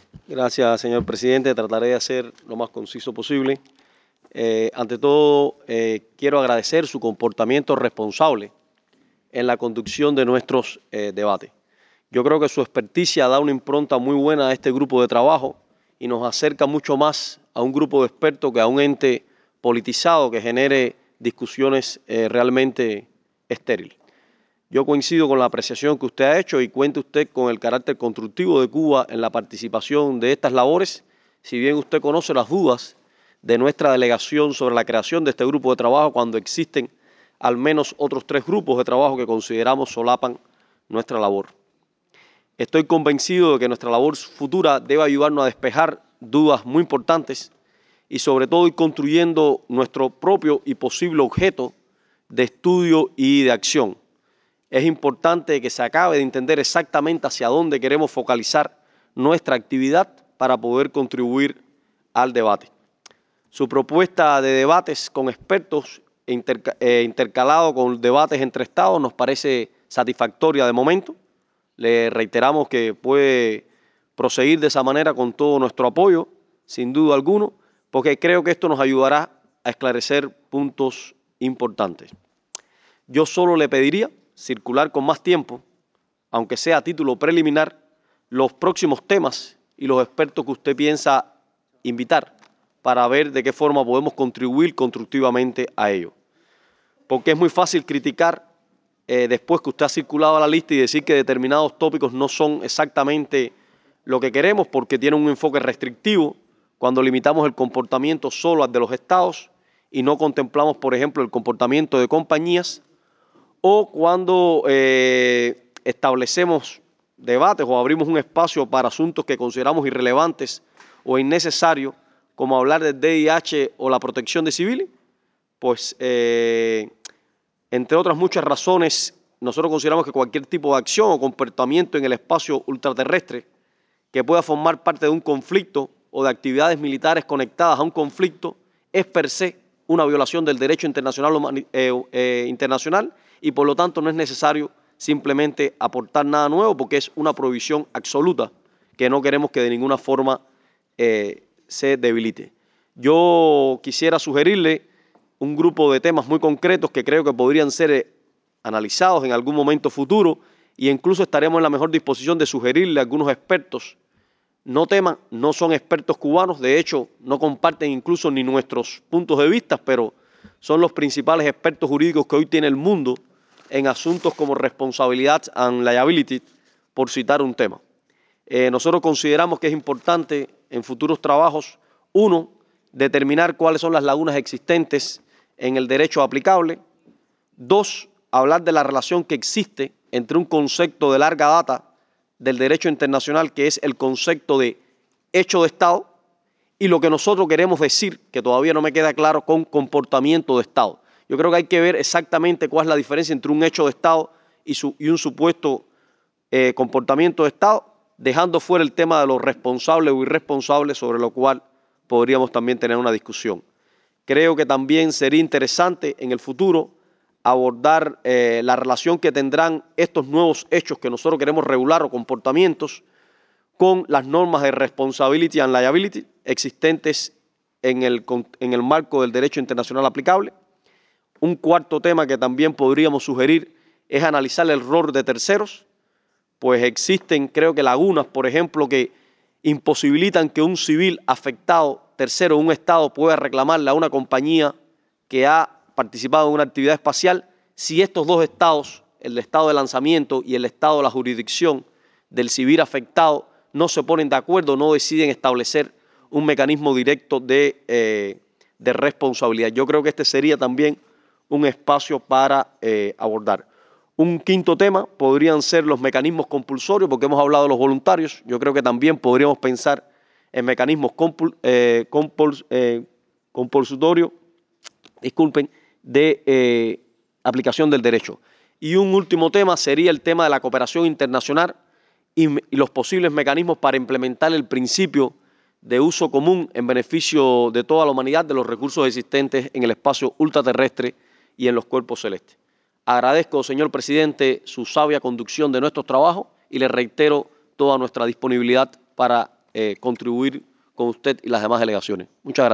Gracias, señor presidente. Trataré de ser lo más conciso posible. Ante todo, quiero agradecer su comportamiento responsable en la conducción de nuestros debates. Yo creo que su experticia da una impronta muy buena a este grupo de trabajo y nos acerca mucho más a un grupo de expertos que a un ente politizado que genere discusiones realmente estériles. Yo coincido con la apreciación que usted ha hecho y cuente usted con el carácter constructivo de Cuba en la participación de estas labores, si bien usted conoce las dudas de nuestra delegación sobre la creación de este grupo de trabajo cuando existen al menos otros 3 grupos de trabajo que consideramos solapan nuestra labor. Estoy convencido de que nuestra labor futura debe ayudarnos a despejar dudas muy importantes y sobre todo ir construyendo nuestro propio y posible objeto de estudio y de acción. Es importante que se acabe de entender exactamente hacia dónde queremos focalizar nuestra actividad para poder contribuir al debate. Su propuesta de debates con expertos intercalado con debates entre estados nos parece satisfactoria de momento. Le reiteramos que puede proseguir de esa manera con todo nuestro apoyo, sin duda alguno, porque creo que esto nos ayudará a esclarecer puntos importantes. Yo solo le pediría circular con más tiempo, aunque sea a título preliminar, los próximos temas y los expertos que usted piensa invitar para ver de qué forma podemos contribuir constructivamente a ello. Porque es muy fácil criticar después que usted ha circulado la lista y decir que determinados tópicos no son exactamente lo que queremos porque tienen un enfoque restrictivo cuando limitamos el comportamiento solo al de los estados y no contemplamos, por ejemplo, el comportamiento de compañías, o cuando establecemos debates o abrimos un espacio para asuntos que consideramos irrelevantes o innecesarios, como hablar del DIH o la protección de civiles, pues entre otras muchas razones, nosotros consideramos que cualquier tipo de acción o comportamiento en el espacio ultraterrestre que pueda formar parte de un conflicto o de actividades militares conectadas a un conflicto es per se una violación del derecho internacional y por lo tanto no es necesario simplemente aportar nada nuevo porque es una prohibición absoluta que no queremos que de ninguna forma se debilite. Yo quisiera sugerirle un grupo de temas muy concretos que creo que podrían ser analizados en algún momento futuro e incluso estaremos en la mejor disposición de sugerirle a algunos expertos. No teman, no son expertos cubanos, de hecho no comparten incluso ni nuestros puntos de vista, pero son los principales expertos jurídicos que hoy tiene el mundo en asuntos como responsabilidad and liability, por citar un tema. Nosotros consideramos que es importante en futuros trabajos, uno, determinar cuáles son las lagunas existentes en el derecho aplicable. Dos, hablar de la relación que existe entre un concepto de larga data del derecho internacional, que es el concepto de hecho de Estado, y lo que nosotros queremos decir, que todavía no me queda claro, con comportamiento de Estado. Yo creo que hay que ver exactamente cuál es la diferencia entre un hecho de Estado y un supuesto comportamiento de Estado, dejando fuera el tema de lo responsable o irresponsable, sobre lo cual podríamos también tener una discusión. Creo que también sería interesante en el futuro abordar la relación que tendrán estos nuevos hechos que nosotros queremos regular o comportamientos con las normas de responsibility and liability existentes en el marco del derecho internacional aplicable. Un cuarto tema que también podríamos sugerir es analizar el rol de terceros, pues existen, creo que lagunas, por ejemplo, que imposibilitan que un civil afectado, tercero, un Estado, pueda reclamarle a una compañía que ha participado en una actividad espacial si estos dos estados, el estado de lanzamiento y el estado de la jurisdicción del civil afectado, no se ponen de acuerdo, no deciden establecer un mecanismo directo de responsabilidad. Yo creo que este sería también un espacio para abordar. Un quinto tema podrían ser los mecanismos compulsorios, porque hemos hablado de los voluntarios. Yo creo que también podríamos pensar en mecanismos compulsorios, de aplicación del derecho. Y un último tema sería el tema de la cooperación internacional y los posibles mecanismos para implementar el principio de uso común en beneficio de toda la humanidad de los recursos existentes en el espacio ultraterrestre y en los cuerpos celestes. Agradezco, señor presidente, su sabia conducción de nuestros trabajos y le reitero toda nuestra disponibilidad para contribuir con usted y las demás delegaciones. Muchas gracias.